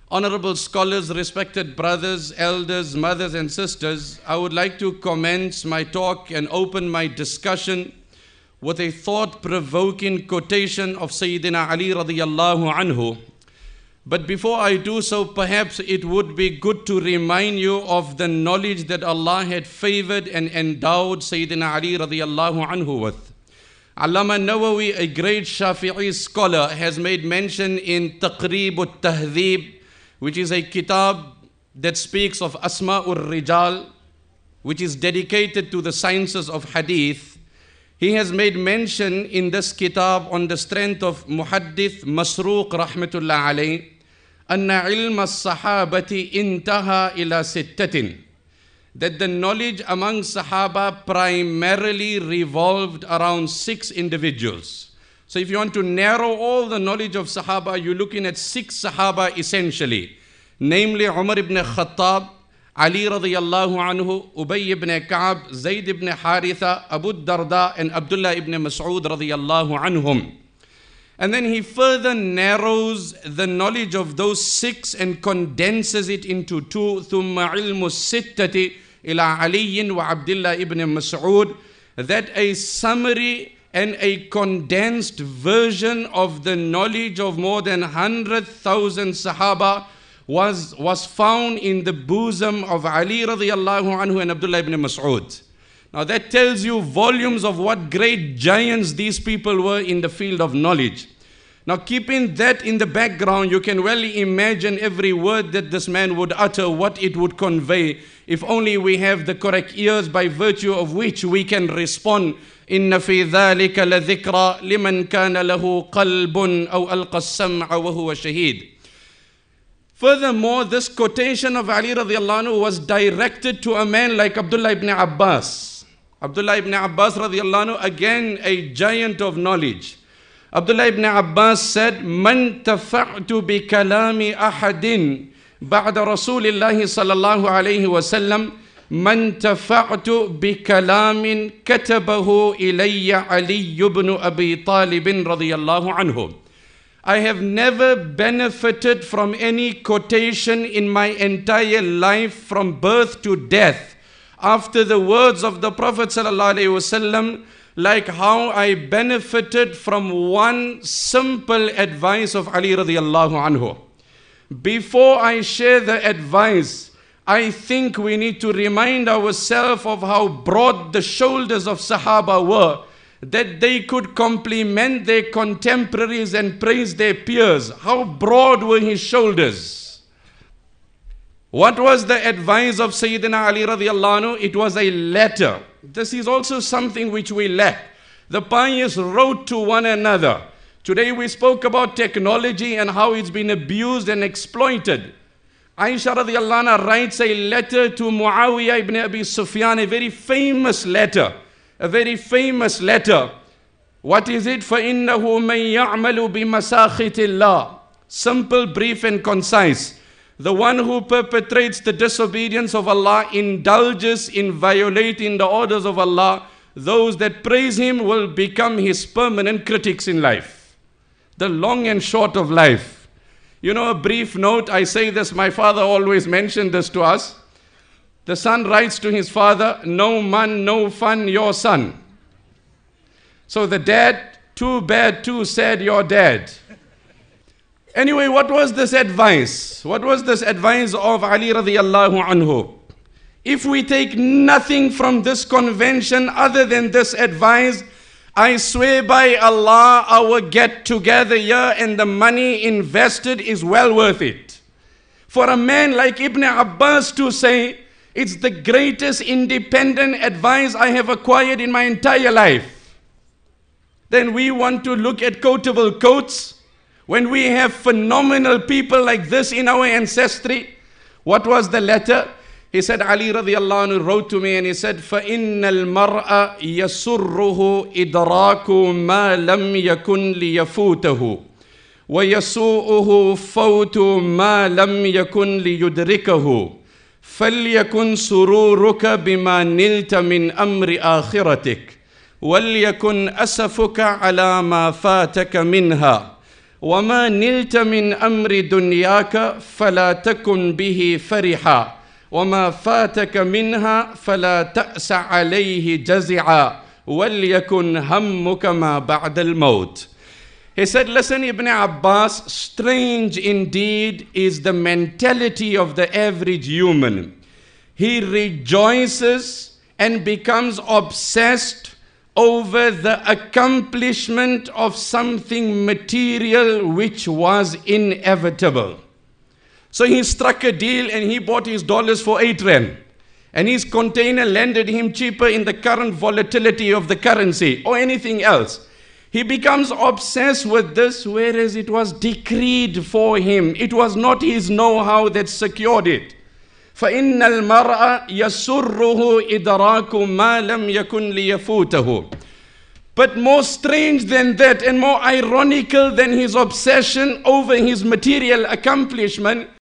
Honorable scholars, respected brothers, elders, mothers and sisters, I would like to commence my talk and open my discussion with a thought-provoking quotation of Sayyidina Ali radiyallahu anhu. But before I do so, perhaps it would be good to remind you of the knowledge that Allah had favored and endowed Sayyidina Ali radiyallahu anhu with. Allama Nawawi, a great Shafi'i scholar, has made mention in Taqrib al-Tahdhib, which is a kitab that speaks of Asma'ur Rijal, which is dedicated to the sciences of hadith. He has made mention in this kitab on the strength of Muhaddith Masruq rahmatullah alayh, anna ilm as-sahabati intaha ila sittatin, that the knowledge among Sahaba primarily revolved around 6 individuals. So if you want to narrow all the knowledge of Sahaba, you're looking at 6 Sahaba essentially, namely Umar ibn Khattab, Ali radiyallahu anhu, Ubay ibn Ka'ab, Zayd ibn Haritha, Abu Darda and Abdullah ibn Mas'ud radiyallahu anhum. And then he further narrows the knowledge of those 6 and condenses it into 2, ثُمَّ عِلْمُ السِّتَّةِ إِلَىٰ عَلِيٍّ وَعَبْدِاللَّهِ ibn Mas'ud, that a summary and a condensed version of the knowledge of more than 100,000 Sahaba was found in the bosom of Ali radiyallahu anhu and Abdullah ibn Mas'ud. Now that tells you volumes of what great giants these people were in the field of knowledge. Now keeping that in the background, you can well imagine every word that this man would utter, what it would convey, if only we have the correct ears by virtue of which we can respond. إِنَّ فِي ذَلِكَ لَذِكْرَى لِمَنْ كَانَ لَهُ قَلْبٌ أَوْ أَلْقَى السَّمْعَ وَهُوَ شَهِيدٌ. Furthermore, this quotation of Ali radiallahu anhu was directed to a man like Abdullah ibn Abbas. Abdullah ibn Abbas radiallahu anhu, again a giant of knowledge. Abdullah ibn Abbas said, مَنْ تَفَعْتُ بِكَلَامِ أَحَدٍ بَعْدَ رَسُولِ اللَّهِ صَلَى اللَّهُ عَلَيْهِ وَسَلَّمَ مَنْ تَفَعْتُ بِكَلَامٍ كَتَبَهُ إِلَيَّ عَلِيُّ بْنُ أَبِي طَالِبٍ رَضِيَ اللَّهُ عَنْهُ. I have never benefited from any quotation in my entire life from birth to death after the words of the Prophet ﷺ, like how I benefited from one simple advice of Ali radiallahu anhu. Before I share the advice, I think we need to remind ourselves of how broad the shoulders of Sahaba were, that they could compliment their contemporaries and praise their peers. How broad were his shoulders? What was the advice of Sayyidina Ali radiallahu anhu? It was a letter. This is also something which we lack. The pious wrote to one another. Today we spoke about technology and how it's been abused and exploited. Aisha radiallahu anha writes a letter to Muawiyah ibn Abi Sufyan, a very famous letter. A very famous letter. What is it? فَإِنَّهُ مَنْ يَعْمَلُ بِمَسَاخِتِ اللَّهِ. Simple, brief and concise. The one who perpetrates the disobedience of Allah indulges in violating the orders of Allah. Those that praise him will become his permanent critics in life. The long and short of life. You know, a brief note, I say this, my father always mentioned this to us. The son writes to his father, no man, no fun, your son. So the dad, too bad, too sad, your dad. Anyway, what was this advice? What was this advice of Ali radiallahu anhu? If we take nothing from this convention other than this advice, I swear by Allah, our get together here and the money invested is well worth it. For a man like Ibn Abbas to say, it's the greatest independent advice I have acquired in my entire life. Then we want to look at quotable quotes when we have phenomenal people like this in our ancestry. What was the letter? He said, Ali radiallahu anhu wrote to me and he said, فَإِنَّ الْمَرْءَ يَسُرُّهُ إِدْرَاكُ مَا لَمْ يَكُنْ لِيَفُوتَهُ وَيَسُوءُهُ فَوْتُ مَا لَمْ يَكُنْ لِيُدْرِكَهُ فَلْيَكُنْ سُرُورُكَ بِمَا نِلْتَ مِنْ أَمْرِ آخِرَتِكَ وَلْيَكُنْ أَسَفُكَ عَلَى مَا فَاتَكَ مِنْهَا وَمَا نِلْتَ مِنْ أَمْرِ دُنْيَاكَ فَلَا تَكُنْ بِهِ فَرِحًا وَمَا فَاتَكَ مِنْهَا فَلَا تَأْسَ عَلَيْهِ جَزِعًا وَلْيَكُنْ هَمُّكَ مَا بَعْدَ الْمَوْتِ. He said, listen, Ibn Abbas, strange indeed is the mentality of the average human. He rejoices and becomes obsessed over the accomplishment of something material which was inevitable. So he struck a deal and he bought his dollars for 8 rand. And his container landed him cheaper in the current volatility of the currency or anything else. He becomes obsessed with this, whereas it was decreed for him. It was not his know-how that secured it. فَإِنَّ الْمَرْءَ يَسُرُّهُ إِدْرَاكُ مَا لَمْ يَكُنْ لِيَفُوتَهُ. But more strange than that and more ironical than his obsession over his material accomplishment